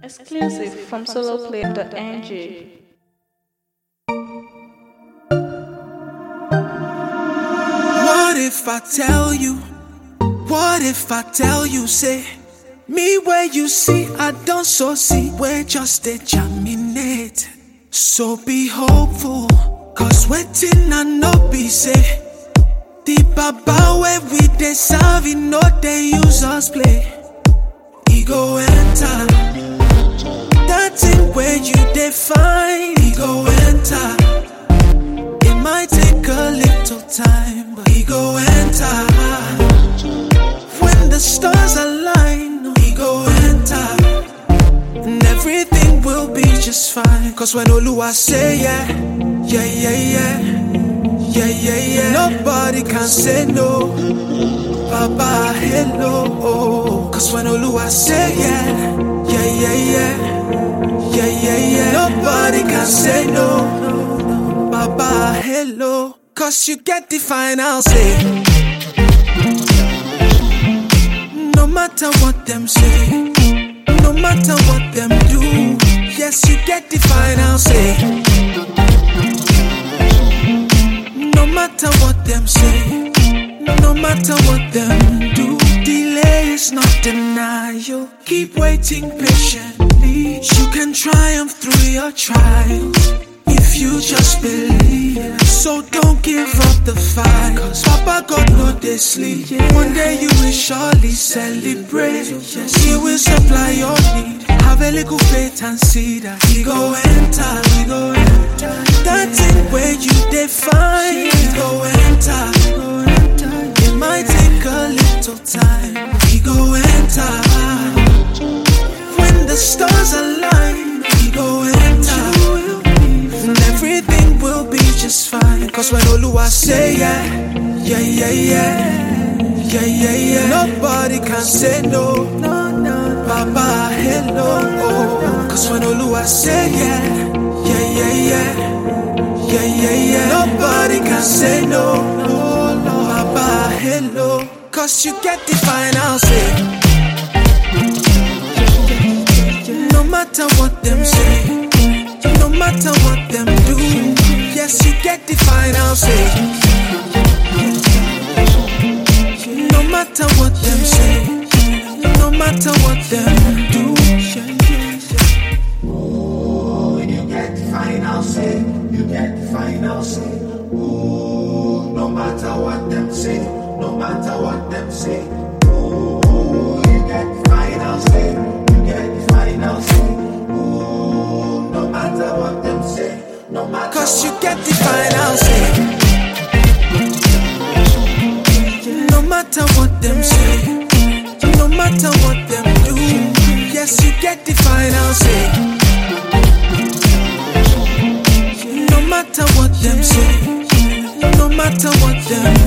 Exclusive from soloplay.ng. What if I tell you? What if I tell you, say, me where you see, I don't so see, where just a germinate. So be hopeful, cause waiting I no be say. The baba where we dey serve, you know they use us play. Ego enter, that thing where you define. Ego enter, it might take a little time, but ego enter. When the stars align, ego enter, and everything will be just fine. Cause when Oluwa say yeah, yeah, yeah, yeah, yeah, yeah, yeah, nobody can say no. Baba, hello. Cause when Oluwa say yeah, yeah, yeah, yeah, yeah, yeah, yeah, nobody can say no. Baba, hello. Cause you get the final say. No matter what them say, no matter what them do, yes, you get the final say. No matter what them say, no matter what them do, delay is not denial. Keep waiting patiently. You can triumph through your trials if you just believe. So don't give up the fight, cause Papa God know they sleep. One day you will surely celebrate. Yes, He will supply your need. Have a little faith and see that He go enter, He go enter. That thing where you define, He go enter. It might take a little time, He go enter. When the stars align, He go enter, and everything will be just fine. Cause when Oluwa say yeah, yeah, yeah, yeah, yeah, yeah, yeah, nobody can say no. Baba, hello. Cause when Oluwa say yeah, yeah, yeah, yeah, yeah, yeah, yeah, nobody can say no. Baba, hello. Cause you get the final say. No matter what them say, no matter what them do, yes, you get the final say. No matter what them say, no matter what them do, ooh, you get the final say. You get the final say. Ooh, no matter what them say, no matter what them say. Ooh, you get the final say. You get the final say. Ooh, no matter what them say, no matter. cause you get the final say. No matter what them say, no matter what them do, yes, you get the final say. No matter what them say, no matter what them